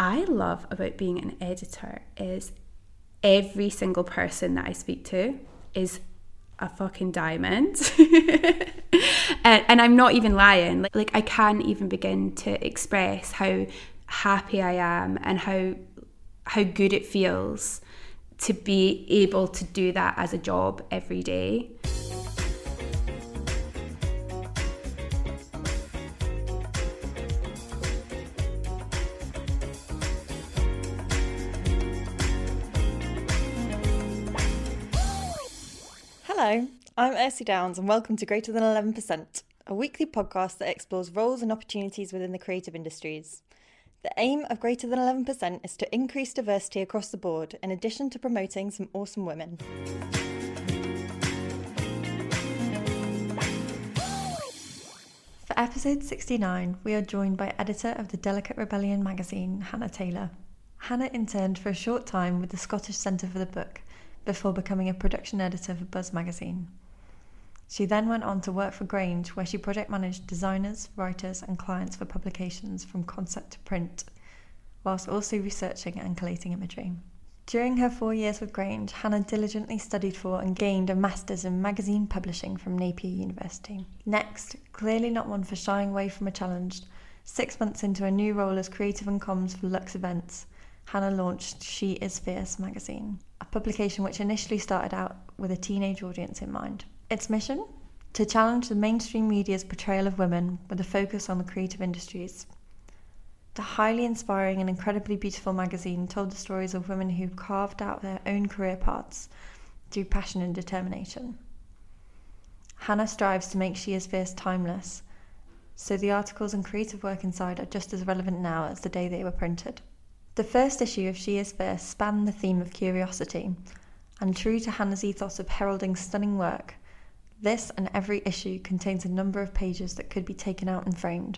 I love about being an editor is every single person that I speak to is a fucking diamond. and I'm not even lying. Like I can't even begin to express how happy I am and how good it feels to be able to do that as a job every day. Hello, I'm Ursula Downs and welcome to Greater Than 11%, a weekly podcast that explores roles and opportunities within the creative industries. The aim of Greater Than 11% is to increase diversity across the board, in addition to promoting some awesome women. For episode 69, we are joined by editor of the Delicate Rebellion magazine, Hannah Taylor. Hannah interned for a short time with the Scottish Centre for the Book, before becoming a production editor for Buzz magazine. She then went on to work for Grange, where she project managed designers, writers and clients for publications from concept to print, whilst also researching and collating imagery. During her 4 years with Grange, Hannah diligently studied for and gained a master's in magazine publishing from Napier University. Next, clearly not one for shying away from a challenge, 6 months into a new role as creative and comms for Lux Events, Hannah launched She Is Fierce magazine, a publication which initially started out with a teenage audience in mind. Its mission? To challenge the mainstream media's portrayal of women with a focus on the creative industries. The highly inspiring and incredibly beautiful magazine told the stories of women who carved out their own career paths through passion and determination. Hannah strives to make She Is Fierce timeless, so the articles and creative work inside are just as relevant now as the day they were printed. The first issue of She Is Fierce spanned the theme of curiosity, and true to Hannah's ethos of heralding stunning work, this and every issue contains a number of pages that could be taken out and framed.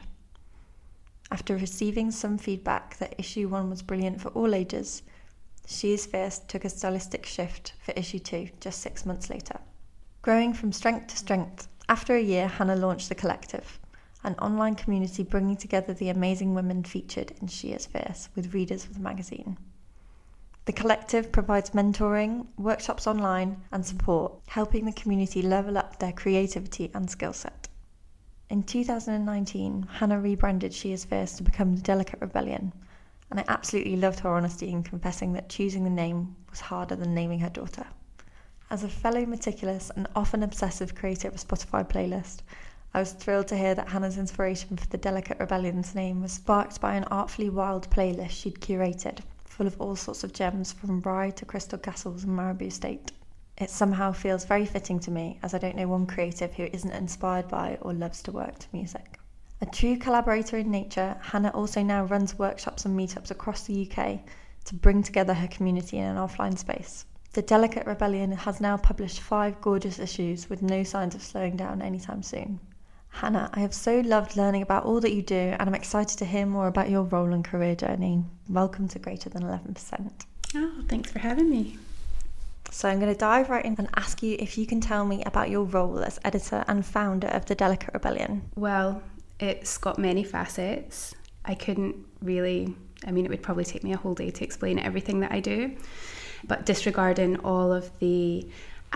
After receiving some feedback that issue 1 was brilliant for all ages, She Is Fierce took a stylistic shift for issue 2 just 6 months later. Growing from strength to strength, after a year Hannah launched The Collective, an online community bringing together the amazing women featured in She Is Fierce with readers of the magazine. The Collective provides mentoring, workshops online and support, helping the community level up their creativity and skill set. In 2019, Hannah rebranded She Is Fierce to become the Delicate Rebellion, and I absolutely loved her honesty in confessing that choosing the name was harder than naming her daughter. As a fellow meticulous and often obsessive creator of a Spotify playlist, I was thrilled to hear that Hannah's inspiration for the Delicate Rebellion's name was sparked by an artfully wild playlist she'd curated, full of all sorts of gems from Rye to Crystal Castles and Marabou State. It somehow feels very fitting to me, as I don't know one creative who isn't inspired by or loves to work to music. A true collaborator in nature, Hannah also now runs workshops and meetups across the UK to bring together her community in an offline space. The Delicate Rebellion has now published 5 gorgeous issues with no signs of slowing down anytime soon. Hannah, I have so loved learning about all that you do, and I'm excited to hear more about your role and career journey. Welcome to Greater Than 11%. Oh, thanks for having me. So I'm going to dive right in and ask you if you can tell me about your role as editor and founder of the Delicate Rebellion. Well, it's got many facets. I couldn't really, it would probably take me a whole day to explain everything that I do. But disregarding all of the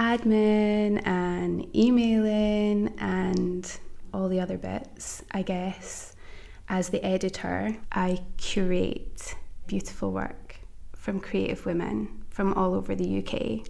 admin and emailing and all the other bits, I guess, as the editor, I curate beautiful work from creative women from all over the UK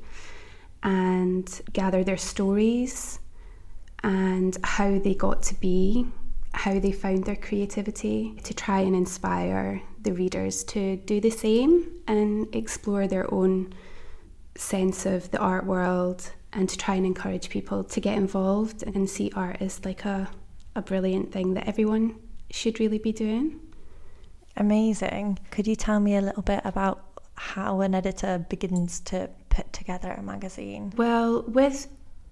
and gather their stories and how they got to be, how they found their creativity, to try and inspire the readers to do the same and explore their own sense of the art world, and to try and encourage people to get involved and see art as like a brilliant thing that everyone should really be doing. Amazing. Could you tell me a little bit about how an editor begins to put together a magazine? Well, with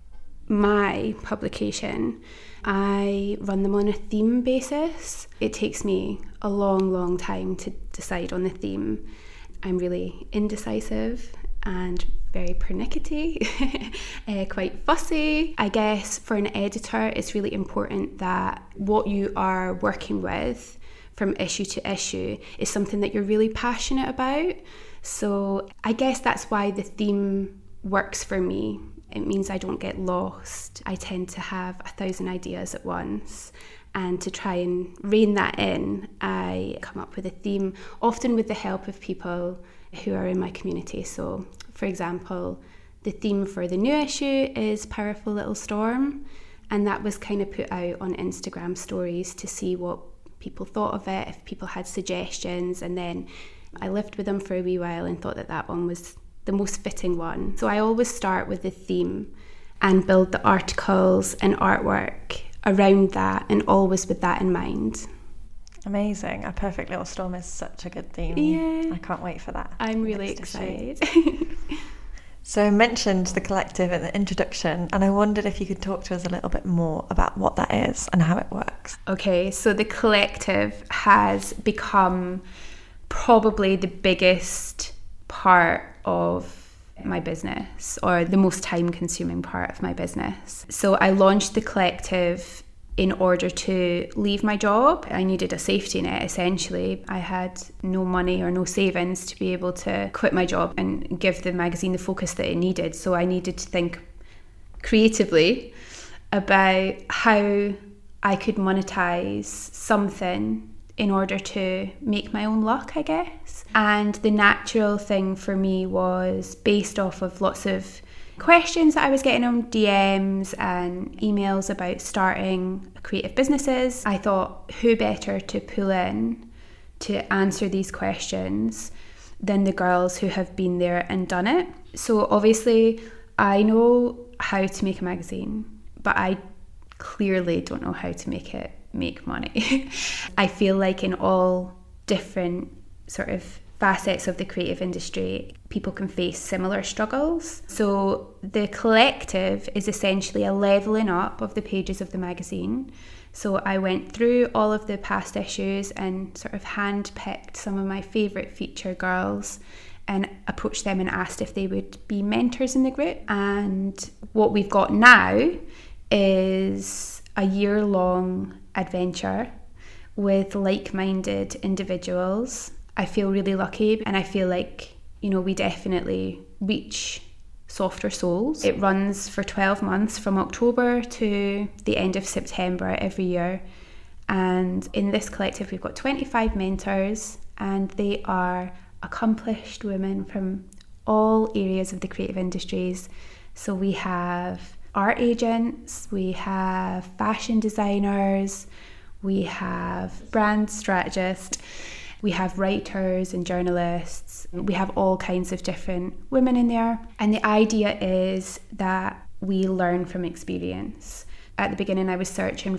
my publication, I run them on a theme basis. It takes me a long time to decide on the theme. I'm really indecisive and very pernickety, quite fussy. I guess for an editor, it's really important that what you are working with from issue to issue is something that you're really passionate about. So I guess that's why the theme works for me. It means I don't get lost. I tend to have 1,000 ideas at once. And to try and rein that in, I come up with a theme, often with the help of people who are in my community. So, for example, the theme for the new issue is Powerful Little Storm. And that was kind of put out on Instagram stories to see what people thought of it, if people had suggestions. And then I lived with them for a wee while and thought that that one was the most fitting one. So I always start with the theme and build the articles and artwork around that, and always with that in mind. Amazing. A Perfect Little Storm is such a good theme. Yeah. I can't wait for that. I'm really excited. So I mentioned the collective in the introduction, and I wondered if you could talk to us a little bit more about what that is and how it works. Okay, so the collective has become probably the biggest part of my business, or the most time-consuming part of my business. So I launched the collective in order to leave my job. I needed a safety net, essentially. I had no money or no savings to be able to quit my job and give the magazine the focus that it needed. So I needed to think creatively about how I could monetize something in order to make my own luck, I guess. And the natural thing for me was based off of lots of questions that I was getting on DMs and emails about starting creative businesses. I thought, who better to pull in to answer these questions than the girls who have been there and done it. So obviously I know how to make a magazine, but I clearly don't know how to make money. I feel like in all different sort of facets of the creative industry, people can face similar struggles. So the collective is essentially a leveling up of the pages of the magazine. So I went through all of the past issues and sort of handpicked some of my favourite feature girls and approached them and asked if they would be mentors in the group. And what we've got now is a year-long adventure with like-minded individuals. I feel really lucky, and I feel like, you know, we definitely reach softer souls. It runs for 12 months from October to the end of September every year. And in this collective, we've got 25 mentors, and they are accomplished women from all areas of the creative industries. So we have art agents, we have fashion designers, we have brand strategists, we have writers and journalists. We have all kinds of different women in there. And the idea is that we learn from experience. At the beginning, I was kind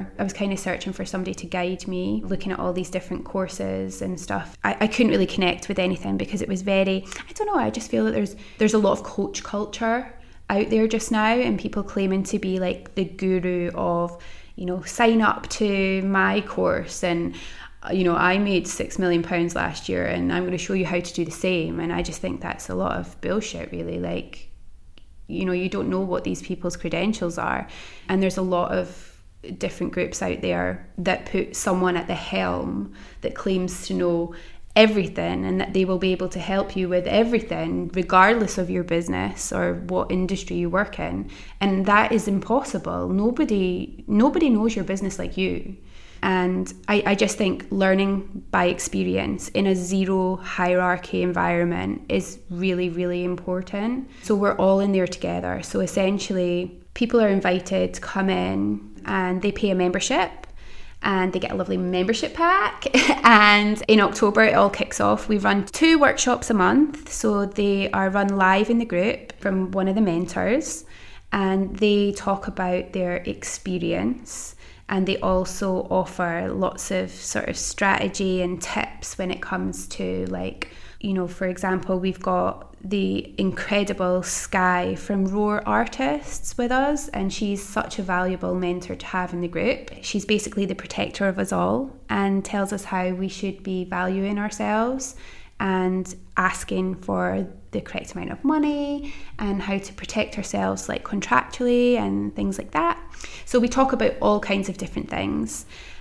of searching for somebody to guide me, looking at all these different courses and stuff. I couldn't really connect with anything because it was very, I don't know, I just feel that there's a lot of coach culture out there just now, and people claiming to be like the guru of, you know, sign up to my course and, you know, I made £6 million last year and I'm going to show you how to do the same. And I just think that's a lot of bullshit, really. Like, you know, you don't know what these people's credentials are. And there's a lot of different groups out there that put someone at the helm that claims to know everything and that they will be able to help you with everything regardless of your business or what industry you work in. And that is impossible. Nobody knows your business like you. And I just think learning by experience in a zero hierarchy environment is really, really important. So we're all in there together. So essentially, people are invited to come in and they pay a membership and they get a lovely membership pack. And in October, it all kicks off. We run 2 workshops a month. So they are run live in the group from one of the mentors, and they talk about their experience. And they also offer lots of sort of strategy and tips when it comes to, like, you know, for example, we've got the incredible Sky from Roar Artists with us, and she's such a valuable mentor to have in the group. She's basically the protector of us all and tells us how we should be valuing ourselves and asking for the correct amount of money and how to protect ourselves, like contractually and things like that. So we talk about all kinds of different things.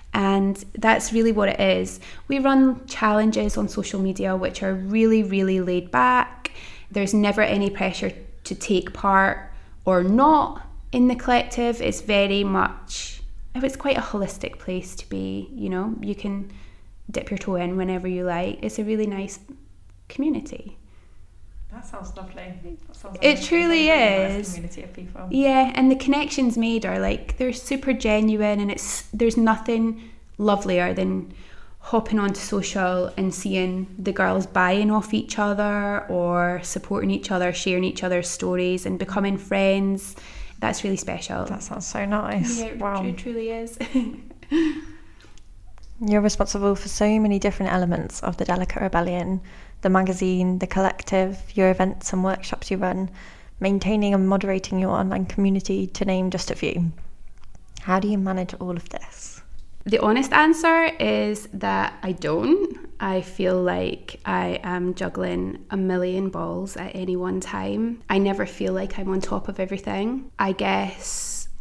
And that's really what it is. We run challenges on social media which are really, really laid back. There's never any pressure to take part or not in the collective. It's very much, it's quite a holistic place to be, you know. You can dip your toe in whenever you like. It's a really nice community. That sounds lovely. That sounds like it truly is. Nice community of people. Yeah, and the connections made are like, they're super genuine, and there's nothing lovelier than hopping onto social and seeing the girls buying off each other or supporting each other, sharing each other's stories and becoming friends. That's really special. That sounds so nice. Yeah, wow. It truly is. You're responsible for so many different elements of the Delicate Rebellion: the magazine, the collective, your events and workshops you run, maintaining and moderating your online community, to name just a few. How do you manage all of this? The honest answer is that I don't. I feel like I am juggling a million balls at any one time. I never feel like I'm on top of everything. I guess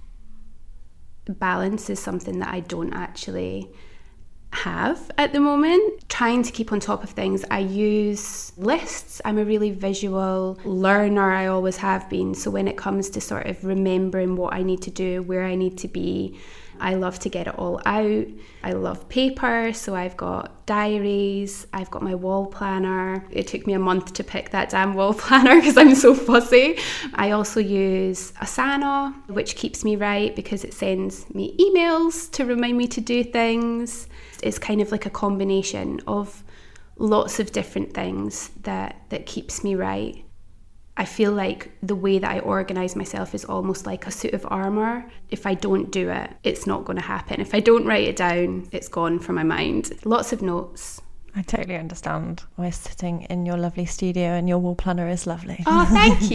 balance is something that I don't actually have at the moment. Trying to keep on top of things, I use lists. I'm a really visual learner, I always have been. So when it comes to sort of remembering what I need to do, where I need to be, I love to get it all out. I love paper, so I've got diaries, I've got my wall planner. It took me a month to pick that damn wall planner because I'm so fussy. I also use Asana, which keeps me right because it sends me emails to remind me to do things. It's kind of like a combination of lots of different things that keeps me right. I feel like the way that I organise myself is almost like a suit of armour. If I don't do it, it's not going to happen. If I don't write it down, it's gone from my mind. Lots of notes. I totally understand. We're sitting in your lovely studio and your wall planner is lovely. Oh, thank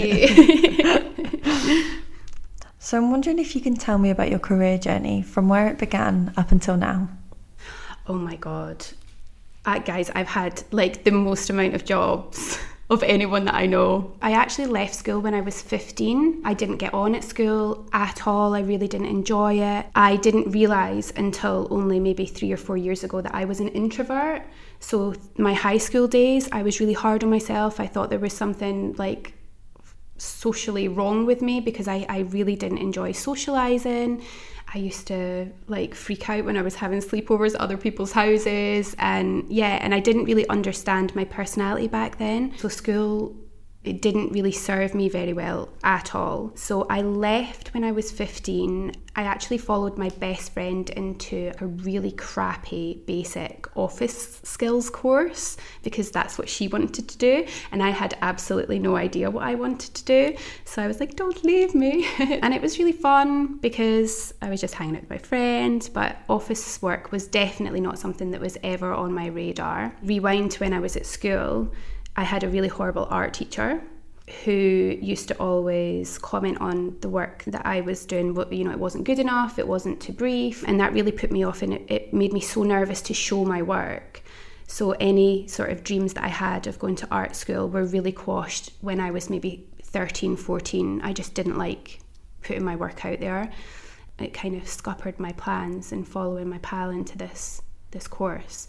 you. So I'm wondering if you can tell me about your career journey from where it began up until now. Oh my God. Guys, I've had like the most amount of jobs of anyone that I know. I actually left school when I was 15. I didn't get on at school at all. I really didn't enjoy it. I didn't realise until only maybe 3 or 4 years ago that I was an introvert. So my high school days, I was really hard on myself. I thought there was something like socially wrong with me because I really didn't enjoy socialising. I used to like freak out when I was having sleepovers at other people's houses, and I didn't really understand my personality back then. So school, it didn't really serve me very well at all. So I left when I was 15. I actually followed my best friend into a really crappy basic office skills course because that's what she wanted to do, and I had absolutely no idea what I wanted to do. So I was like, don't leave me. And it was really fun because I was just hanging out with my friend, but office work was definitely not something that was ever on my radar. Rewind to when I was at school. I had a really horrible art teacher who used to always comment on the work that I was doing. You know, it wasn't good enough, it wasn't too brief, and that really put me off, and it made me so nervous to show my work. So any sort of dreams that I had of going to art school were really quashed when I was maybe 13, 14. I just didn't like putting my work out there. It kind of scuppered my plans in following my pal into this course.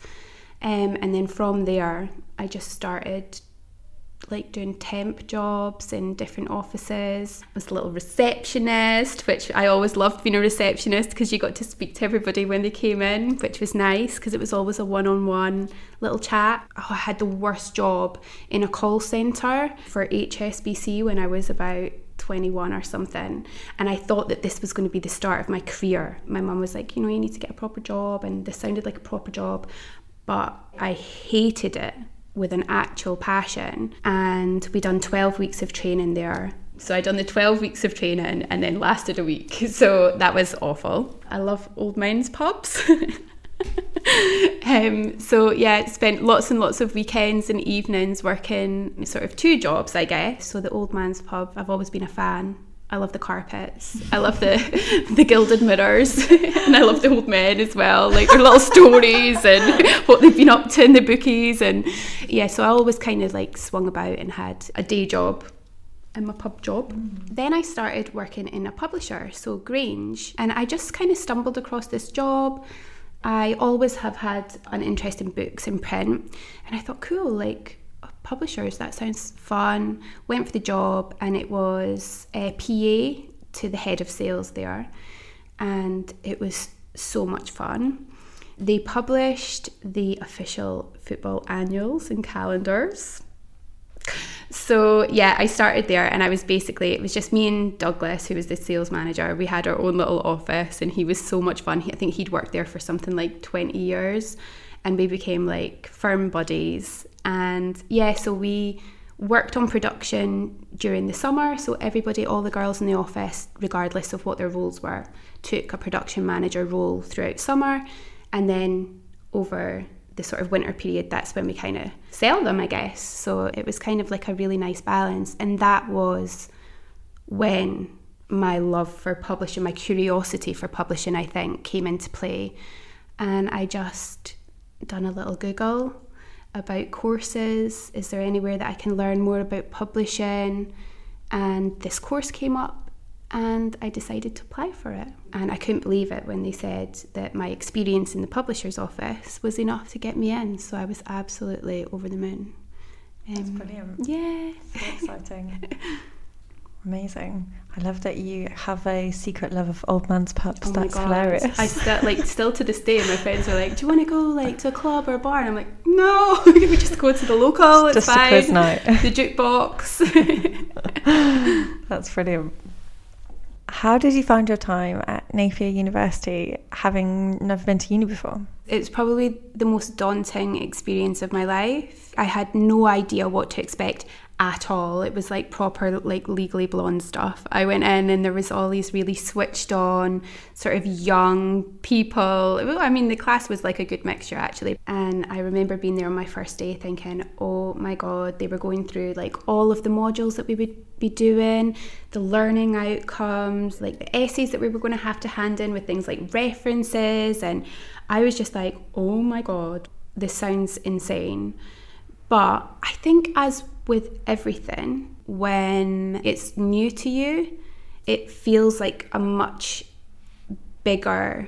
And then from there, I just started like doing temp jobs in different offices. I was a little receptionist, which I always loved being a receptionist because you got to speak to everybody when they came in, which was nice because it was always a one-on-one little chat. Oh, I had the worst job in a call centre for HSBC when I was about 21 or something, and I thought that this was going to be the start of my career. My mum was like, you know, you need to get a proper job, and this sounded like a proper job, but I hated it with an actual passion. And we done 12 weeks of training there. So I done the 12 weeks of training and then lasted a week. So that was awful. I love old men's pubs. Spent lots and lots of weekends and evenings working sort of 2 jobs, I guess. So the old man's pub, I've always been a fan. I love the carpets. I love the gilded mirrors. And I love the old men as well, like their little stories and what they've been up to in the bookies. And yeah, so I always kind of like swung about and had a day job and my pub job. Then I started working in a publisher, so Grange. And I just kind of stumbled across this job. I always have had an interest in books and print, and I thought, cool, like publishers, that sounds fun. Went for the job, and it was a PA to the head of sales there, and it was so much fun. They published the official football annuals and calendars. So yeah, I started there, and it was just me and Douglas, who was the sales manager. We had our own little office, and he was so much fun. I think he'd worked there for something like 20 years, and we became like firm buddies. And yeah, so we worked on production during the summer. So everybody, all the girls in the office, regardless of what their roles were, took a production manager role throughout summer. And then over the sort of winter period, that's when we kind of sell them, I guess. So it was kind of like a really nice balance. And that was when my love for publishing, my curiosity for publishing, I think, came into play. And I just done a little Google about courses. Is there anywhere that I can learn more about publishing? And this course came up, and I decided to apply for it. And I couldn't believe it when they said that my experience in the publisher's office was enough to get me in. So I was absolutely over the moon. That's brilliant. Yeah. So exciting. Amazing. I love that you have a secret love of old man's pubs. That's hilarious. I still to this day, my friends are like, do you want to go like to a club or a bar? And I'm like, no, we just go to the local, it's just fine. A quiz night. The jukebox. That's brilliant. How did you find your time at Napier University, having never been to uni before? It's probably the most daunting experience of my life. I had no idea what to expect at all. It was like proper, like Legally Blonde stuff. I went in and there was all these really switched on, sort of young people. I mean, the class was like a good mixture actually. And I remember being there on my first day thinking, oh my God, they were going through like all of the modules that we would be doing, the learning outcomes, like the essays that we were going to have to hand in with things like references. And I was just like, oh my God, this sounds insane. But I think, as with everything, when it's new to you, it feels like a much bigger,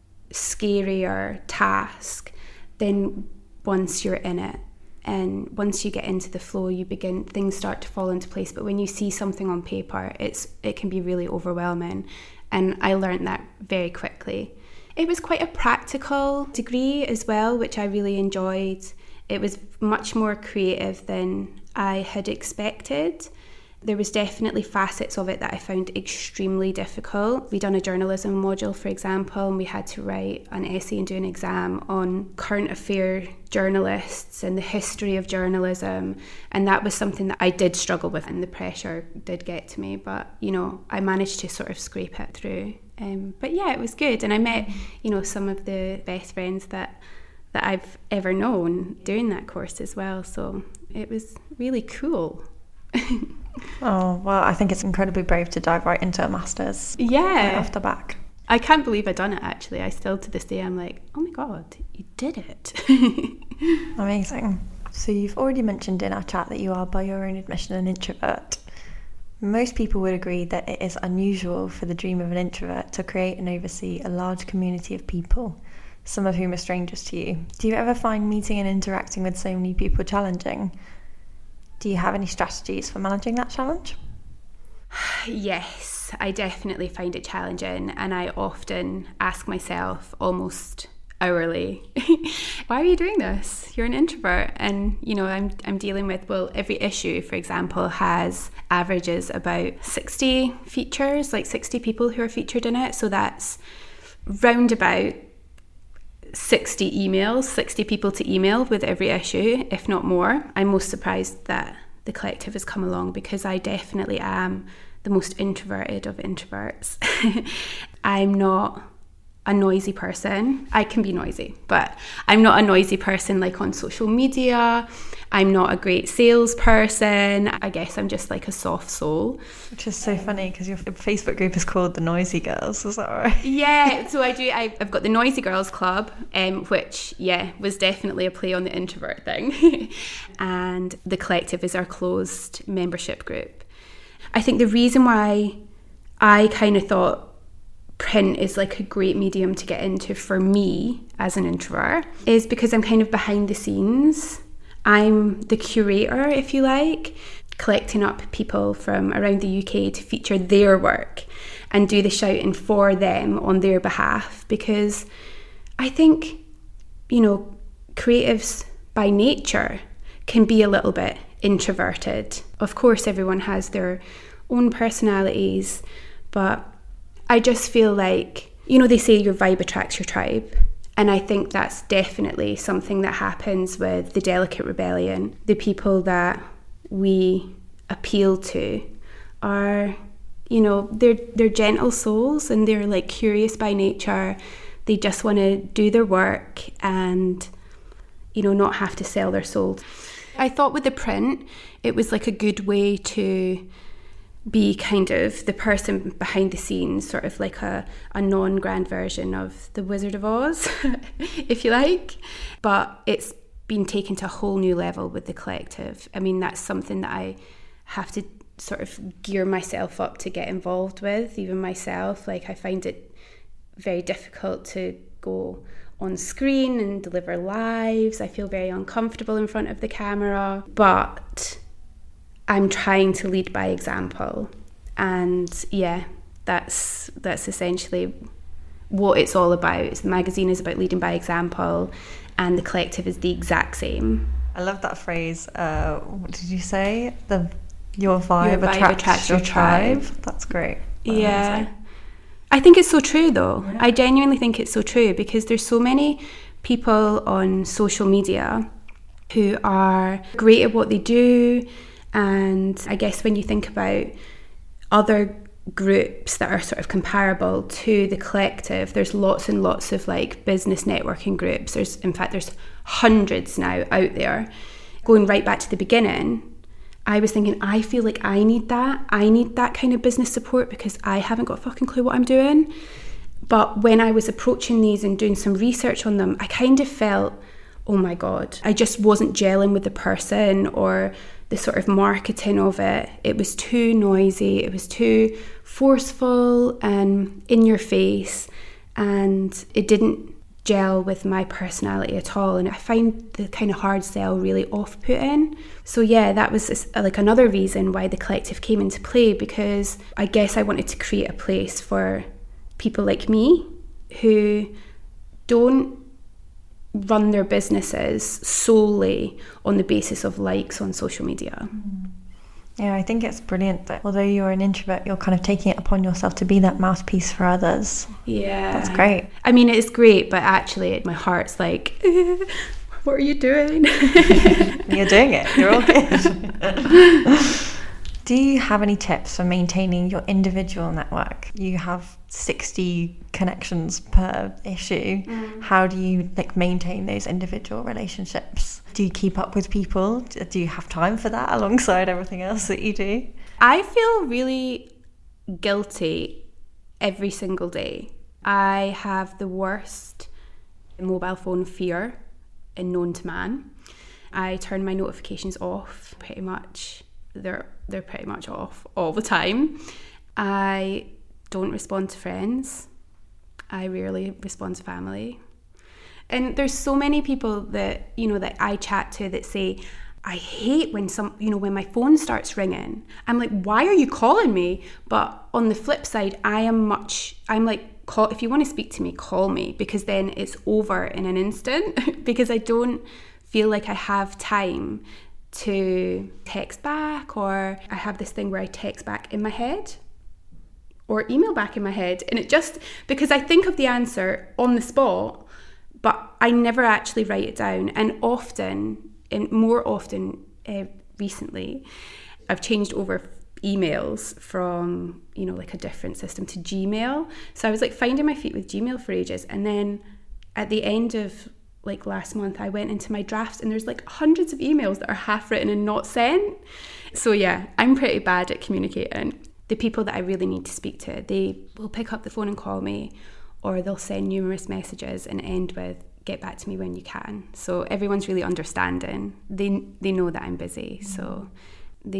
scarier task than once you're in it. And once you get into the flow, things start to fall into place. But when you see something on paper, it can be really overwhelming. And I learned that very quickly. It was quite a practical degree as well, which I really enjoyed. It was much more creative than I had expected. There was definitely facets of it that I found extremely difficult. We'd done a journalism module, for example, and we had to write an essay and do an exam on current affair journalists and the history of journalism. And that was something that I did struggle with, and the pressure did get to me. But, I managed to sort of scrape it through. But yeah, it was good. And I met, some of the best friends that I've ever known doing that course as well. So it was really cool. Oh, well, I think it's incredibly brave to dive right into a master's. Yeah. Right off the back. I can't believe I've done it, actually. I still, to this day, I'm like, oh my God, you did it. Amazing. So you've already mentioned in our chat that you are, by your own admission, an introvert. Most people would agree that it is unusual for the dream of an introvert to create and oversee a large community of people, some of whom are strangers to you. Do you ever find meeting and interacting with so many people challenging? Do you have any strategies for managing that challenge? Yes, I definitely find it challenging, and I often ask myself almost hourly, why are you doing this? You're an introvert. And I'm dealing with, every issue, for example, averages about 60 features, like 60 people who are featured in it. So that's round about 60 emails, 60 people to email with every issue, if not more. I'm most surprised that the collective has come along, because I definitely am the most introverted of introverts. I'm not a noisy person. I can be noisy, but I'm not a noisy person like on social media. I'm not a great salesperson. I guess I'm just like a soft soul. Which is so funny, because your Facebook group is called The Noisy Girls, is that right? Yeah, so I've got the Noisy Girls Club, which, was definitely a play on the introvert thing. And the collective is our closed membership group. I think the reason why I kind of thought print is like a great medium to get into for me as an introvert is because I'm kind of behind the scenes. I'm the curator, if you like, collecting up people from around the UK to feature their work and do the shouting for them on their behalf, because I think, you know, creatives by nature can be a little bit introverted. Of course, everyone has their own personalities, but I just feel like, you know, they say your vibe attracts your tribe. And I think that's definitely something that happens with the Delicate Rebellion. The people that we appeal to are, you know, they're gentle souls and they're like curious by nature. They just want to do their work and, you know, not have to sell their soul. I thought with the print, it was like a good way to be kind of the person behind the scenes, sort of like a non-grand version of the Wizard of Oz, if you like. But it's been taken to a whole new level with the collective. I mean, that's something that I have to sort of gear myself up to get involved with, even myself. Like, I find it very difficult to go on screen and deliver lives. I feel very uncomfortable in front of the camera, but I'm trying to lead by example. And yeah, that's essentially what it's all about. The magazine is about leading by example, and the collective is the exact same. I love that phrase. What did you say? Your vibe attracts your tribe. That's great. Yeah. Amazing. I think it's so true though. Yeah. I genuinely think it's so true, because there's so many people on social media who are great at what they do. And I guess when you think about other groups that are sort of comparable to the collective, there's lots and lots of like business networking groups. There's hundreds now out there. Going right back to the beginning, I was thinking, I feel like I need that. I need that kind of business support because I haven't got a fucking clue what I'm doing. But when I was approaching these and doing some research on them, I kind of felt, oh my God, I just wasn't gelling with the person or the sort of marketing of it. It was too noisy, it was too forceful and in your face, and it didn't gel with my personality at all. And I find the kind of hard sell really off-putting. So yeah, that was like another reason why the collective came into play, because I guess I wanted to create a place for people like me who don't run their businesses solely on the basis of likes on social media. Yeah, I think it's brilliant that although you're an introvert, you're kind of taking it upon yourself to be that mouthpiece for others. Yeah. That's great. I mean, it's great, but actually my heart's like, what are you doing? You're doing it. You're all good. Do you have any tips for maintaining your individual network? You have 60 connections per issue. How do you maintain those individual relationships? Do you keep up with people? Do you have time for that alongside everything else that you do? I feel really guilty every single day. I have the worst mobile phone fear known to man. I turn my notifications off pretty much. They're pretty much off all the time. I don't respond to friends. I rarely respond to family. And there's so many people that, that I chat to that say, I hate when when my phone starts ringing. I'm like, why are you calling me? But on the flip side, I'm like, if you want to speak to me, call me, because then it's over in an instant because I don't feel like I have time to text back, or I have this thing where I text back in my head or email back in my head, and it just, because I think of the answer on the spot, but I never actually write it down. And more often recently, I've changed over emails from, a different system to Gmail. So I was finding my feet with Gmail for ages. And then at the end of last month, I went into my drafts and there's hundreds of emails that are half written and not sent. So yeah, I'm pretty bad at communicating. The people that I really need to speak to, they will pick up the phone and call me, or they'll send numerous messages and end with, get back to me when you can. So everyone's really understanding. They know that I'm busy, so they just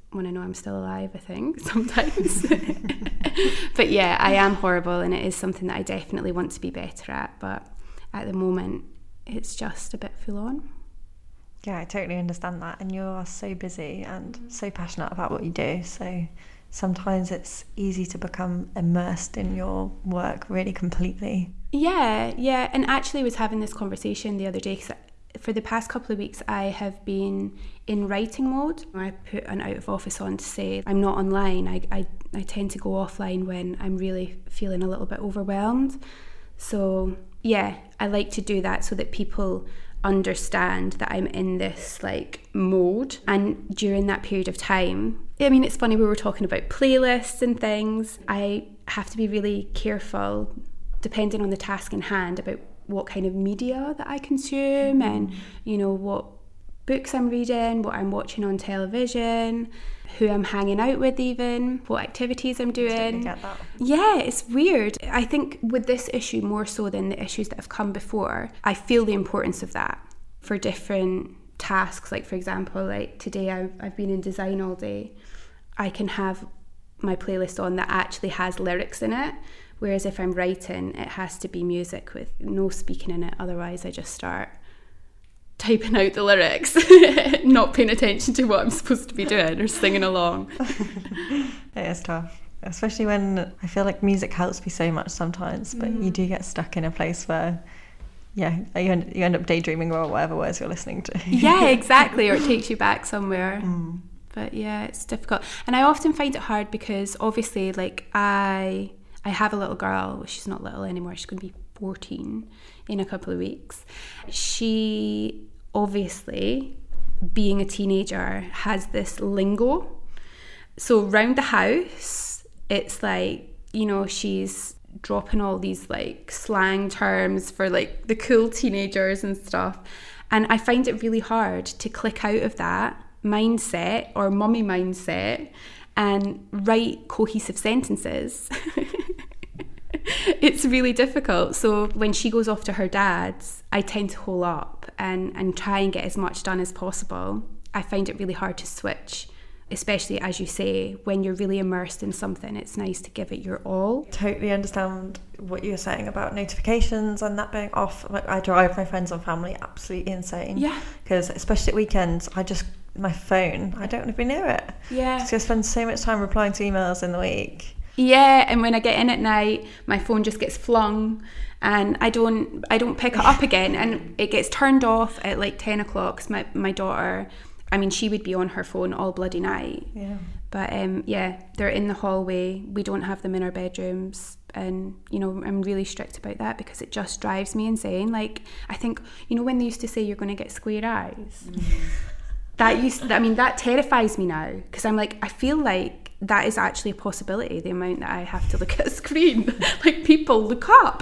when I know I'm still alive, I think, sometimes. But yeah, I am horrible, and it is something that I definitely want to be better at. But at the moment, it's just a bit full on. Yeah, I totally understand that. And you are so busy and so passionate about what you do. So sometimes it's easy to become immersed in your work really completely. Yeah. And actually I was having this conversation the other day, because for the past couple of weeks I have been in writing mode. I put an out of office on to say I'm not online. I tend to go offline when I'm really feeling a little bit overwhelmed. So yeah, I like to do that so that people understand that I'm in this like mode. And during that period of time, I mean, it's funny, we were talking about playlists and things. I have to be really careful, depending on the task in hand, about what kind of media that I consume, and you know, what books I'm reading, what I'm watching on television, who I'm hanging out with, even what activities I'm doing. Totally get that. Yeah, it's weird. I think with this issue, more so than the issues that have come before, I feel the importance of that for different tasks. Like for example, like today I've been in design all day. I can have my playlist on that actually has lyrics in it, whereas if I'm writing, it has to be music with no speaking in it. Otherwise I just start typing out the lyrics, not paying attention to what I'm supposed to be doing or singing along. It is tough, especially when I feel like music helps me so much sometimes, but you do get stuck in a place where you end up daydreaming about whatever words you're listening to. Yeah, exactly, or it takes you back somewhere. But yeah, it's difficult. And I often find it hard because obviously like I have a little girl. Well, she's not little anymore, she's going to be 14 in a couple of weeks. She obviously, being a teenager, has this lingo. So round the house, it's like, you know, she's dropping all these like slang terms for like the cool teenagers and stuff. And I find it really hard to click out of that mindset or mummy mindset and write cohesive sentences. It's really difficult. So when she goes off to her dad's, I tend to hole up and try and get as much done as possible. I find it really hard to switch, especially, as you say, when you're really immersed in something. It's nice to give it your all. Totally understand what you're saying about notifications and that being off. Like, I drive my friends and family absolutely insane. Yeah. Because especially at weekends, my phone, I don't want to be near it. Yeah. Because I spend so much time replying to emails in the week. Yeah, and when I get in at night, my phone just gets flung and I don't pick it up again, and it gets turned off at like 10 o'clock because my daughter, I mean, she would be on her phone all bloody night. Yeah. But yeah, they're in the hallway. We don't have them in our bedrooms. And, you know, I'm really strict about that because it just drives me insane. Like, I think, you know, when they used to say you're going to get square eyes, that terrifies me now, because I'm like, I feel like that is actually a possibility, the amount that I have to look at a screen. Like, people, look up.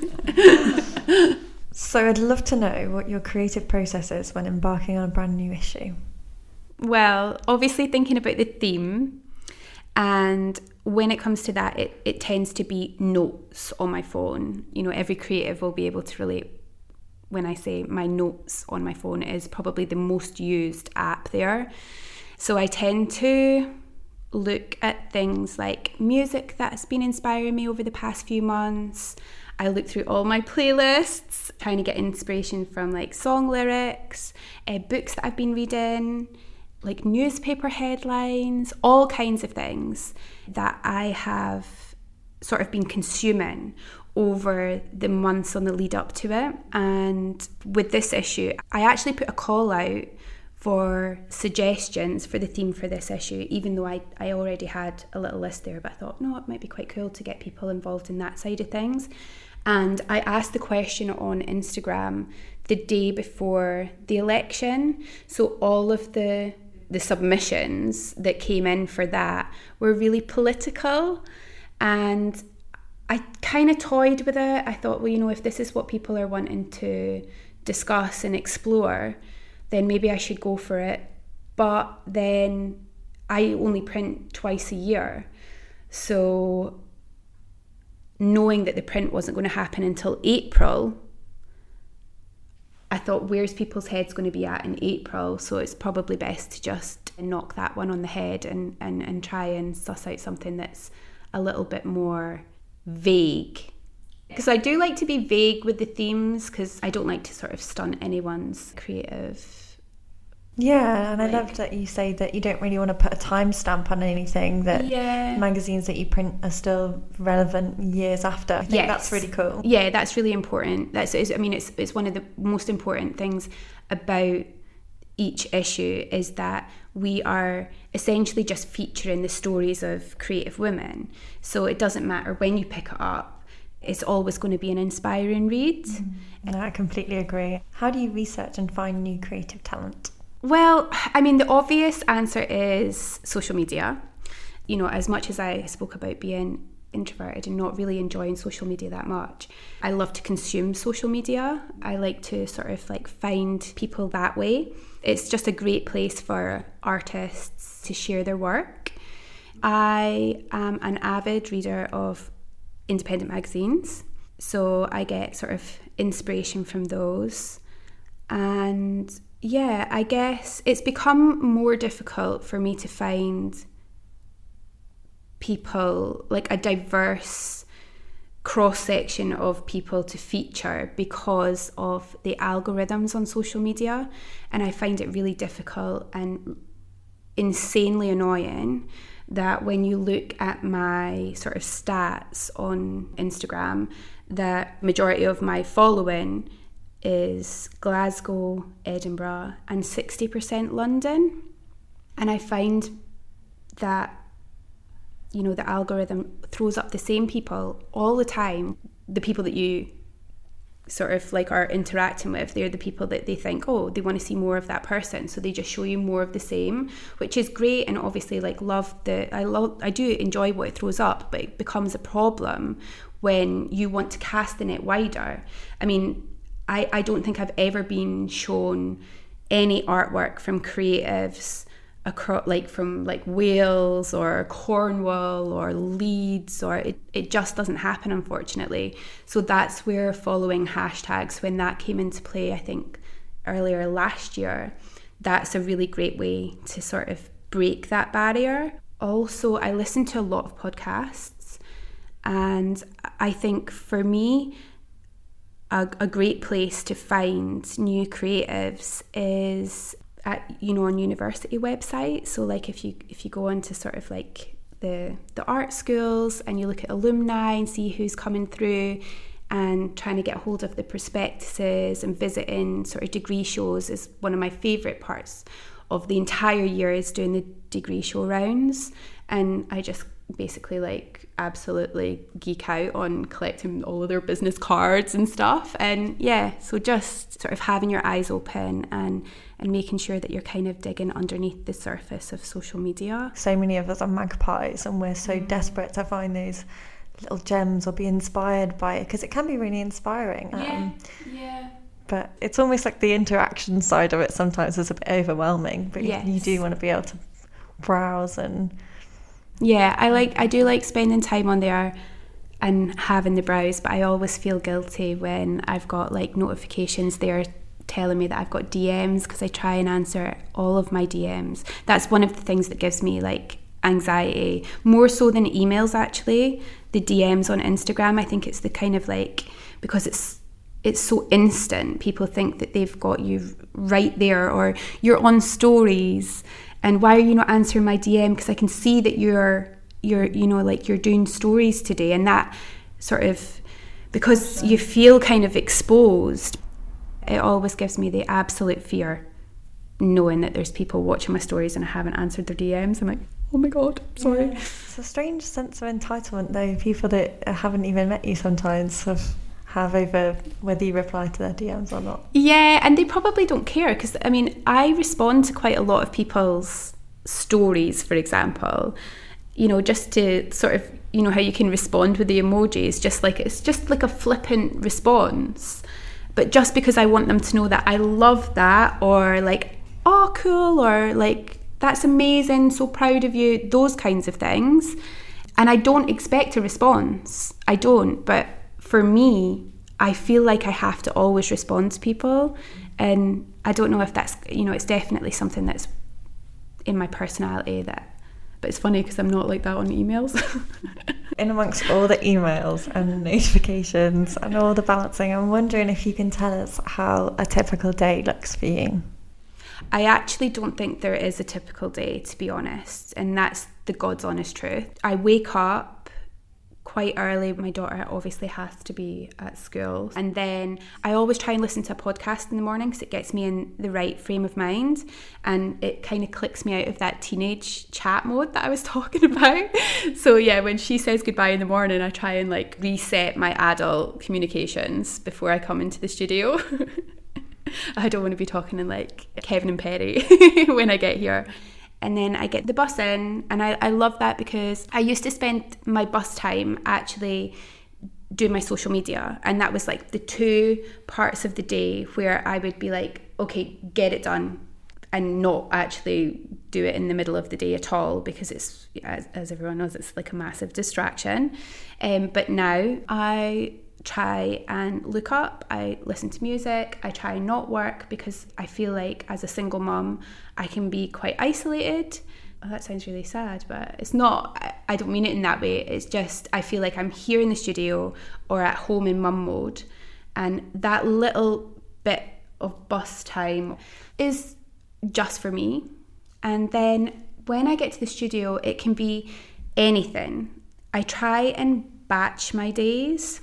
So I'd love to know what your creative process is when embarking on a brand new issue. Well, obviously thinking about the theme, and when it comes to that, it tends to be notes on my phone. You know, every creative will be able to relate when I say my notes on my phone is probably the most used app there. So I tend to look at things like music that's been inspiring me over the past few months. I look through all my playlists, trying to get inspiration from like song lyrics, books that I've been reading, like newspaper headlines, all kinds of things that I have sort of been consuming over the months on the lead up to it. And with this issue, I actually put a call out for suggestions for the theme for this issue, even though I already had a little list there, but I thought, no, it might be quite cool to get people involved in that side of things. And I asked the question on Instagram the day before the election. So all of the submissions that came in for that were really political, and I kind of toyed with it. I thought, well, you know, if this is what people are wanting to discuss and explore, then maybe I should go for it. But then I only print twice a year. So knowing that the print wasn't going to happen until April, I thought, where's people's heads going to be at in April? So it's probably best to just knock that one on the head and try and suss out something that's a little bit more vague. Because I do like to be vague with the themes, because I don't like to sort of stunt anyone's creative. Yeah, and I love that you say that you don't really want to put a timestamp on anything, that magazines that you print are still relevant years after. I think that's really cool. Yeah, that's really important. It's one of the most important things about each issue, is that we are essentially just featuring the stories of creative women. So it doesn't matter when you pick it up, it's always going to be an inspiring read. No, I completely agree. How do you research and find new creative talent? Well, I mean, the obvious answer is social media. You know, as much as I spoke about being introverted and not really enjoying social media that much, I love to consume social media. I like to sort of like find people that way. It's just a great place for artists to share their work. I am an avid reader of independent magazines, so I get sort of inspiration from those. And yeah, I guess it's become more difficult for me to find people, like a diverse cross-section of people to feature, because of the algorithms on social media. And I find it really difficult and insanely annoying that when you look at my sort of stats on Instagram, the majority of my following is Glasgow, Edinburgh, and 60% London. And I find that, you know, the algorithm throws up the same people all the time. The people that you sort of like are interacting with, they're the people that they think, oh, they want to see more of that person, so they just show you more of the same, which is great. And obviously, like, I do enjoy what it throws up, but it becomes a problem when you want to cast the net wider. I mean, I don't think I've ever been shown any artwork from creatives across, like from like Wales or Cornwall or Leeds, or it just doesn't happen, unfortunately. So that's where following hashtags, when that came into play, I think earlier last year, that's a really great way to sort of break that barrier. Also, I listen to a lot of podcasts, and I think for me, a great place to find new creatives is on university websites. So like if you go on to sort of like the art schools and you look at alumni and see who's coming through, and trying to get hold of the prospectuses and visiting sort of degree shows is one of my favourite parts of the entire year, is doing the degree show rounds. And I just basically like absolutely geek out on collecting all of their business cards and stuff. And yeah, so just sort of having your eyes open and making sure that you're kind of digging underneath the surface of social media. So many of us are magpies, and we're so desperate to find those little gems or be inspired by it, because it can be really inspiring. Yeah. But it's almost like the interaction side of it sometimes is a bit overwhelming, but you do want to be able to browse. And yeah, I do like spending time on there and having the browse, but I always feel guilty when I've got like notifications there telling me that I've got DMs, because I try and answer all of my DMs. That's one of the things that gives me like anxiety, more so than emails actually. The DMs on Instagram, I think it's the kind of like, because it's so instant, people think that they've got you right there, or you're on stories and why are you not answering my DM, because I can see that you're doing stories today. And that sort of, because you feel kind of exposed, it always gives me the absolute fear knowing that there's people watching my stories and I haven't answered their DMs. I'm like, oh my God, sorry. Yeah. It's a strange sense of entitlement though, people that haven't even met you sometimes have over whether you reply to their DMs or not. Yeah, and they probably don't care, because I mean, I respond to quite a lot of people's stories, for example, you know, just to sort of, you know, how you can respond with the emojis, it's just like a flippant response. But just because I want them to know that I love that, or like, oh, cool, or like, that's amazing, so proud of you, those kinds of things. And I don't expect a response. I don't. But for me, I feel like I have to always respond to people. And I don't know if that's, you know, it's definitely something that's in my personality that, but it's funny because I'm not like that on emails. In amongst all the emails and notifications and all the balancing, I'm wondering if you can tell us how a typical day looks for you. I actually don't think there is a typical day, to be honest, and that's the God's honest truth. I wake up quite early. My daughter obviously has to be at school, and then I always try and listen to a podcast in the morning because it gets me in the right frame of mind, and it kind of clicks me out of that teenage chat mode that I was talking about. So yeah, when she says goodbye in the morning, I try and like reset my adult communications before I come into the studio. I don't want to be talking in like Kevin and Perry when I get here. And then I get the bus in, and I love that because I used to spend my bus time actually doing my social media, and that was like the two parts of the day where I would be like, okay, get it done, and not actually do it in the middle of the day at all, because it's, as everyone knows, it's like a massive distraction. But now I try and look up, I listen to music, I try and not work, because I feel like as a single mum I can be quite isolated. Oh, that sounds really sad, but it's not. I don't mean it in that way. It's just I feel like I'm here in the studio or at home in mum mode, and that little bit of bus time is just for me. And then when I get to the studio, it can be anything. I try and batch my days,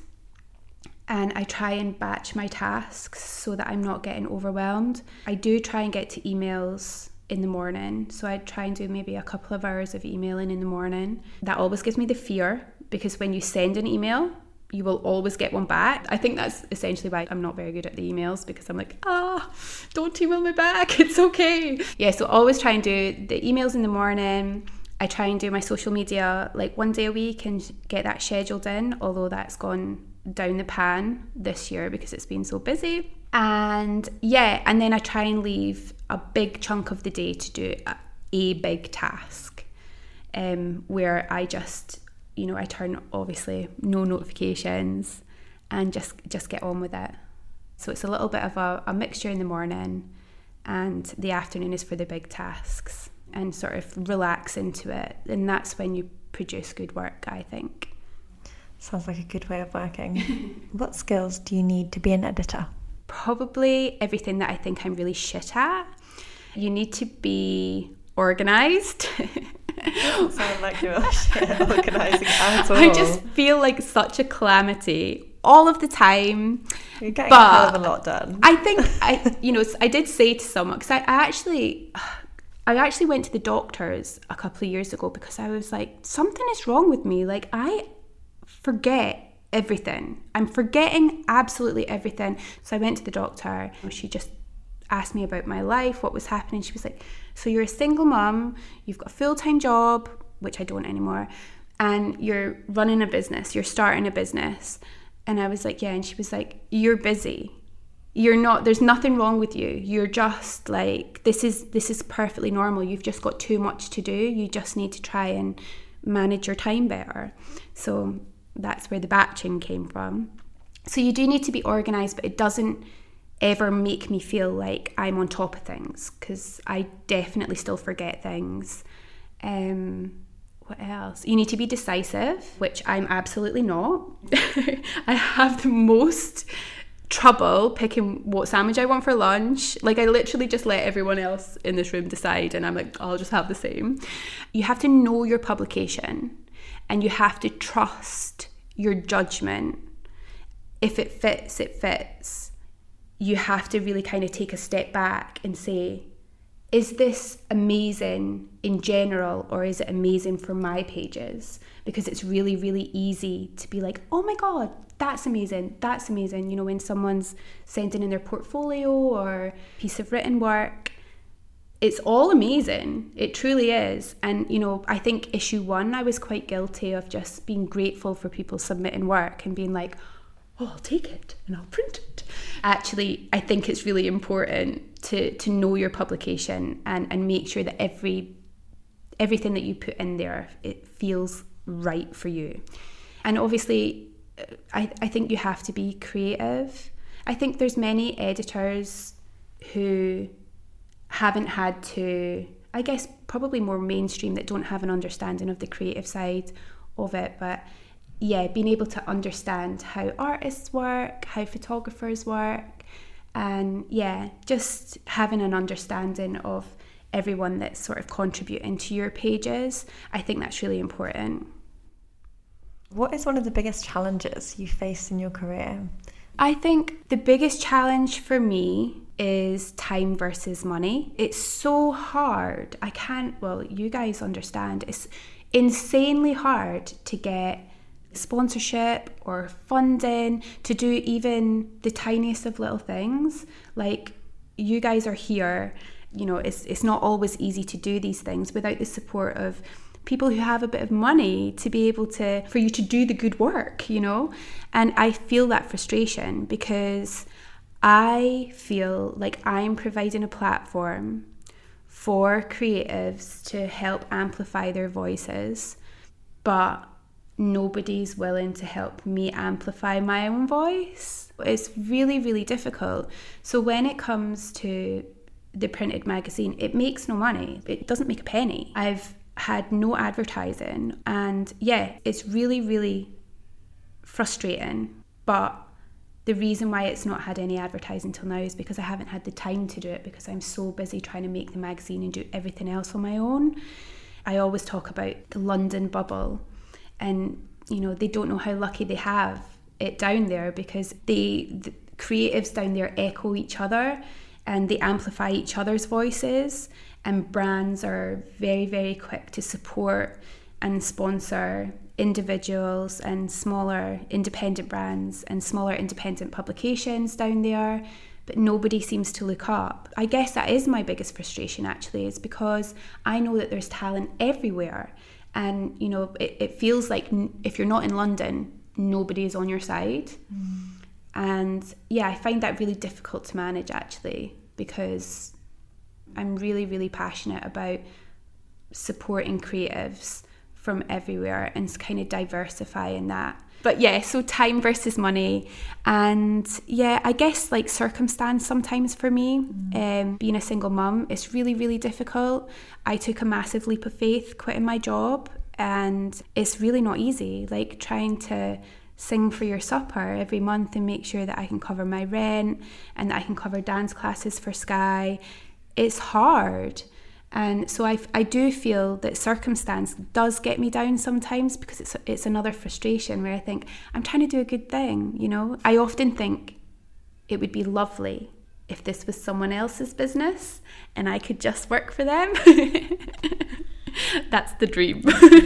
and I try and batch my tasks so that I'm not getting overwhelmed. I do try and get to emails in the morning, so I try and do maybe a couple of hours of emailing in the morning. That always gives me the fear, because when you send an email, you will always get one back. I think that's essentially why I'm not very good at the emails, because I'm like, don't email me back, it's okay. Yeah, so always try and do the emails in the morning. I try and do my social media like one day a week and get that scheduled in, although that's gone down the pan this year because it's been so busy. And yeah, and then I try and leave a big chunk of the day to do a big task, where I just, I turn obviously no notifications and just get on with it. So it's a little bit of a mixture in the morning, and the afternoon is for the big tasks, and sort of relax into it. And that's when you produce good work, I think. Sounds like a good way of working. What skills do you need to be an editor? Probably everything that I think I'm really shit at. You need to be organised. Doesn't sound like you're shit at organising at all. I just feel like such a calamity all of the time. You're getting a hell of a lot done. I think, I did say to someone, because I actually went to the doctors a couple of years ago because I was like, something is wrong with me. Like, I forget everything. I'm forgetting absolutely everything. So I went to the doctor. She just asked me about my life, what was happening. She was like, so you're a single mum, you've got a full-time job, which I don't anymore, and you're running a business, you're starting a business. And I was like, yeah. And she was like, you're busy. You're not, there's nothing wrong with you. You're just like, this is perfectly normal. You've just got too much to do. You just need to try and manage your time better. So that's where the batching came from. So you do need to be organised, but it doesn't ever make me feel like I'm on top of things, because I definitely still forget things. What else? You need to be decisive, which I'm absolutely not. I have the most trouble picking what sandwich I want for lunch. Like, I literally just let everyone else in this room decide, and I'm like, I'll just have the same. You have to know your publication, and you have to trust your judgment. If it fits, it fits. You have to really kind of take a step back and say, is this amazing in general, or is it amazing for my pages? Because it's really, really easy to be like, oh my God, that's amazing, that's amazing. You know, when someone's sending in their portfolio or piece of written work, it's all amazing. It truly is. And, I think issue 1, I was quite guilty of just being grateful for people submitting work and being like, oh, I'll take it and I'll print it. Actually, I think it's really important to know your publication and make sure that everything that you put in there, it feels right for you. And obviously, I think you have to be creative. I think there's many editors who haven't had to I guess, probably more mainstream that don't have an understanding of the creative side of it. But yeah, being able to understand how artists work, how photographers work, and yeah, just having an understanding of everyone that's sort of contributing to your pages, I think that's really important. What is one of the biggest challenges you faced in your career? I think the biggest challenge for me is time versus money. It's so hard. You guys understand, it's insanely hard to get sponsorship or funding to do even the tiniest of little things. Like, you guys are here, you know, it's not always easy to do these things without the support of people who have a bit of money to be able to, for you to do the good work, you know? And I feel that frustration because I feel like I'm providing a platform for creatives to help amplify their voices, but nobody's willing to help me amplify my own voice. It's really, really difficult. So when it comes to the printed magazine, it makes no money. It doesn't make a penny. I've had no advertising, and yeah, it's really, really frustrating. But the reason why it's not had any advertising till now is because I haven't had the time to do it, because I'm so busy trying to make the magazine and do everything else on my own. I always talk about the London bubble, and you know, they don't know how lucky they have it down there, because the creatives down there echo each other and they amplify each other's voices, and brands are very, very quick to support and sponsor individuals and smaller independent brands and smaller independent publications down there, but nobody seems to look up. I guess that is my biggest frustration, actually, is because I know that there's talent everywhere, and you know, it feels like if you're not in London, nobody is on your side. And yeah, I find that really difficult to manage, actually, because I'm really, really passionate about supporting creatives from everywhere and kind of diversifying that. But yeah, so time versus money, and yeah, I guess like circumstance sometimes for me. Being a single mum, it's really, really difficult. I took a massive leap of faith quitting my job, and it's really not easy, like trying to sing for your supper every month and make sure that I can cover my rent and that I can cover dance classes for Sky. It's hard. And so I do feel that circumstance does get me down sometimes, because it's another frustration where I think I'm trying to do a good thing, you know. I often think it would be lovely if this was someone else's business and I could just work for them. That's the dream.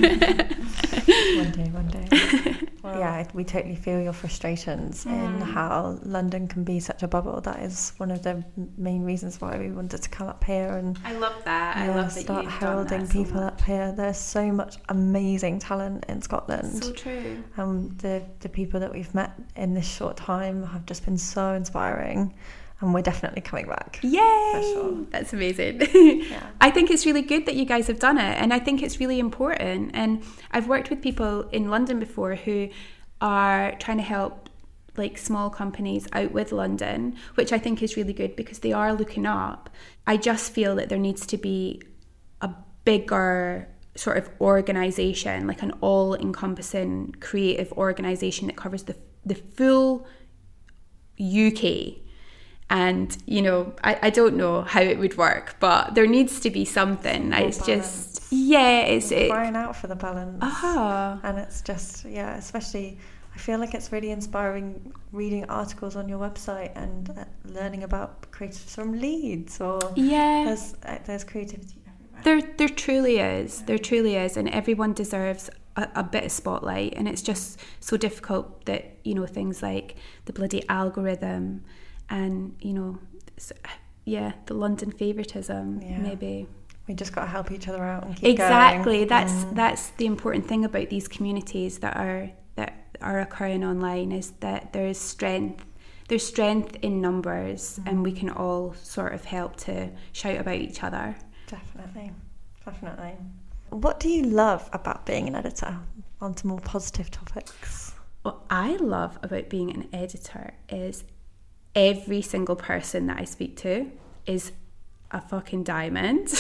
One day. Well, yeah, we totally feel your frustrations in how London can be such a bubble. That is one of the main reasons why we wanted to come up here and I love that. I love that start heralding people up here. There's so much amazing talent in Scotland. So true. The people that we've met in this short time have just been so inspiring. And we're definitely coming back. Yay! For sure. That's amazing. Yeah. I think it's really good that you guys have done it, and I think it's really important. And I've worked with people in London before who are trying to help like small companies out with London, which I think is really good because they are looking up. I just feel that there needs to be a bigger sort of organisation, like an all-encompassing creative organisation that covers the full UK. And, you know, I don't know how it would work, but there needs to be something. It's balance. Just, yeah, it's crying out for the balance. Uh-huh. And it's just, yeah, especially, I feel like it's really inspiring reading articles on your website and learning about creatives from Leeds, or there's creativity everywhere. There truly is. There truly is, and everyone deserves a bit of spotlight. And it's just so difficult that, you know, things like the bloody algorithm. And, you know, the London favoritism, maybe. We just got to help each other out and keep exactly. going. That's the important thing about these communities that are occurring online, is that there is strength. There's strength in numbers, and we can all sort of help to shout about each other. Definitely. What do you love about being an editor? On to more positive topics. What I love about being an editor is every single person that I speak to is a fucking diamond.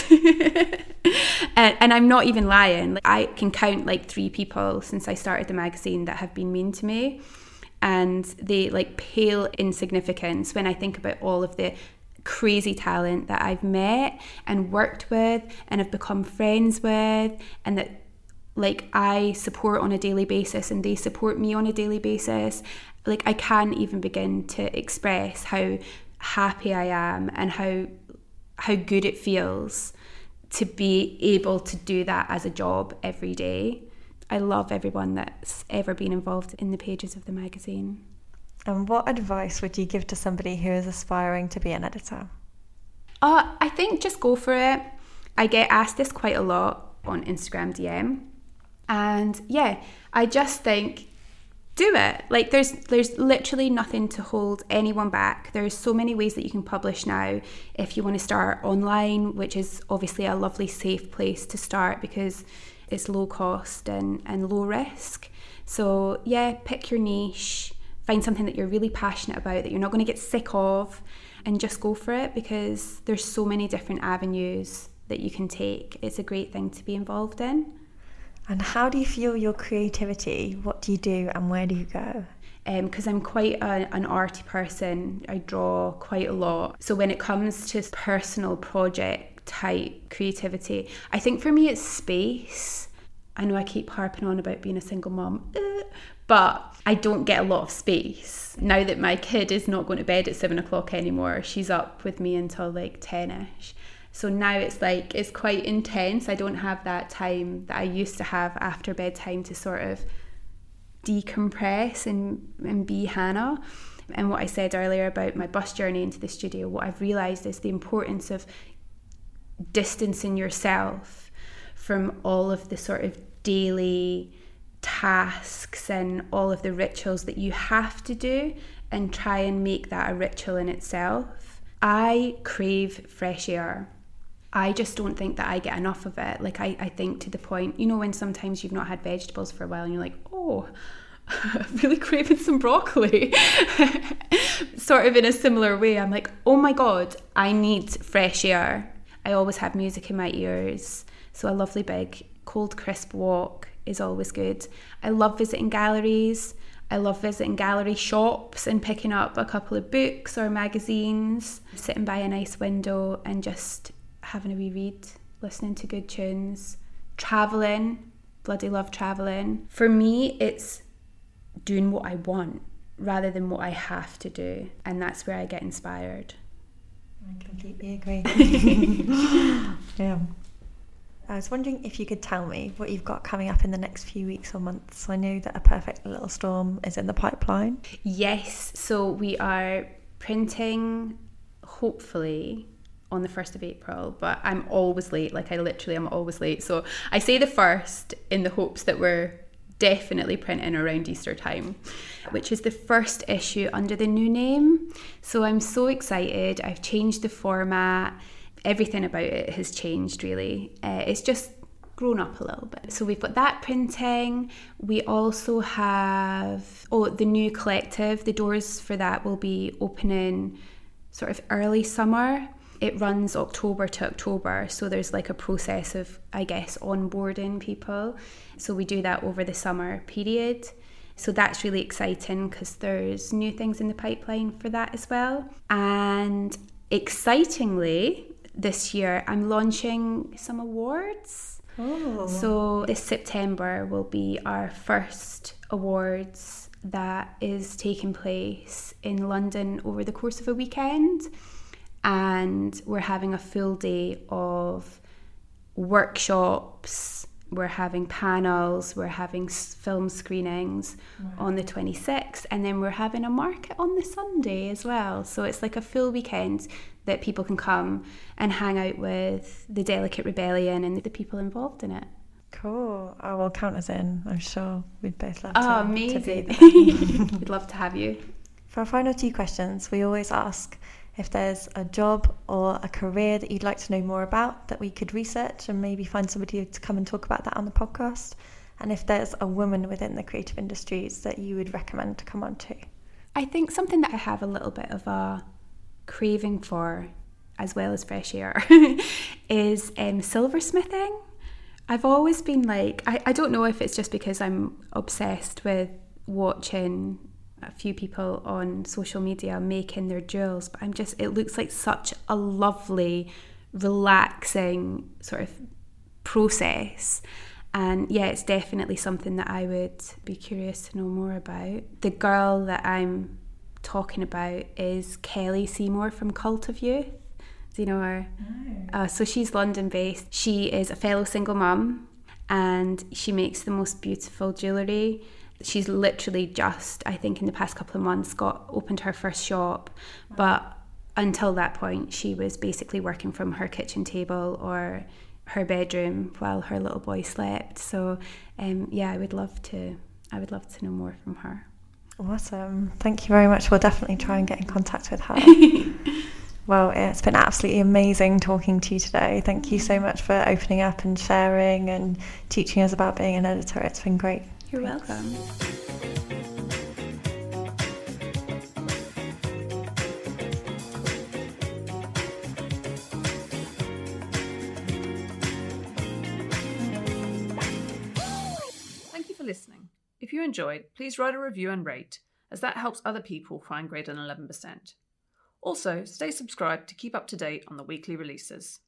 and I'm not even lying. Like, I can count like 3 people since I started the magazine that have been mean to me, and they like pale in significance when I think about all of the crazy talent that I've met and worked with and have become friends with, and that like I support on a daily basis and they support me on a daily basis. Like, I can't even begin to express how happy I am and how good it feels to be able to do that as a job every day. I love everyone that's ever been involved in the pages of the magazine. And what advice would you give to somebody who is aspiring to be an editor? I think just go for it. I get asked this quite a lot on Instagram DM. And yeah, I just think do it. Like, there's literally nothing to hold anyone back. There's so many ways that you can publish now if you want to start online, which is obviously a lovely safe place to start because it's low cost and low risk. So yeah, pick your niche, find something that you're really passionate about, that you're not going to get sick of, and just go for it, because there's so many different avenues that you can take. It's a great thing to be involved in. And how do you fuel your creativity? What do you do and where do you go? Because I'm quite an arty person. I draw quite a lot. So when it comes to personal project type creativity, I think for me it's space. I know I keep harping on about being a single mum, but I don't get a lot of space. Now that my kid is not going to bed at 7 o'clock anymore, she's up with me until like 10ish. So now it's like, it's quite intense. I don't have that time that I used to have after bedtime to sort of decompress and be Hannah. And what I said earlier about my bus journey into the studio, what I've realised is the importance of distancing yourself from all of the sort of daily tasks and all of the rituals that you have to do, and try and make that a ritual in itself. I crave fresh air. I just don't think that I get enough of it. Like, I think to the point, you know, when sometimes you've not had vegetables for a while and you're like, oh, I'm really craving some broccoli. Sort of in a similar way, I'm like, oh my God, I need fresh air. I always have music in my ears. So a lovely big cold crisp walk is always good. I love visiting galleries. I love visiting gallery shops and picking up a couple of books or magazines, sitting by a nice window and just having a wee read, listening to good tunes. Travelling, bloody love travelling. For me, it's doing what I want rather than what I have to do, and that's where I get inspired. I completely agree. Yeah. I was wondering if you could tell me what you've got coming up in the next few weeks or months. I know that A Perfect Little Storm is in the pipeline. Yes, so we are printing, hopefully, on the 1st of April, but I'm always late. Like, I literally am always late. So I say the 1st in the hopes that we're definitely printing around Easter time, which is the first issue under the new name. So I'm so excited. I've changed the format. Everything about it has changed, really. It's just grown up a little bit. So we've got that printing. We also have, the new collective. The doors for that will be opening sort of early summer. It runs October to October, so there's like a process of, I guess, onboarding people. So we do that over the summer period. So that's really exciting because there's new things in the pipeline for that as well. And excitingly, this year I'm launching some awards. Oh. So this September will be our first awards that is taking place in London over the course of a weekend. And we're having a full day of workshops, we're having panels, we're having film screenings on the 26th, and then we're having a market on the Sunday as well. So it's like a full weekend that people can come and hang out with the Delicate Rebellion and the people involved in it. Cool. I will count us in, I'm sure. We'd both love to be there. We'd love to have you. For our final 2 questions, we always ask if there's a job or a career that you'd like to know more about that we could research and maybe find somebody to come and talk about that on the podcast. And if there's a woman within the creative industries that you would recommend to come on to. I think something that I have a little bit of a craving for as well as fresh air, is silversmithing. I've always been like, I don't know if it's just because I'm obsessed with watching a few people on social media making their jewels, but it looks like such a lovely, relaxing sort of process. And yeah, it's definitely something that I would be curious to know more about. The girl that I'm talking about is Kelly Seymour from Cult of Youth. Do you know her? No. So she's London based. She is a fellow single mum and she makes the most beautiful jewellery. She's literally just, I think in the past couple of months, opened her first shop. Wow. But until that point, she was basically working from her kitchen table or her bedroom while her little boy slept. So yeah, I would love to know more from her. Awesome. Thank you very much. We'll definitely try and get in contact with her. Well, it's been absolutely amazing talking to you today. Thank you so much for opening up and sharing and teaching us about being an editor. It's been great. You're welcome. Thank you for listening. If you enjoyed, please write a review and rate, as that helps other people find greater than 11%. Also, stay subscribed to keep up to date on the weekly releases.